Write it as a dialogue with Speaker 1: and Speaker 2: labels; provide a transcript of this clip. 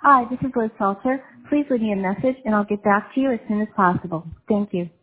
Speaker 1: Hi, this is Liz Salter. Please leave me a message and I'll get back to you as soon as possible. Thank you.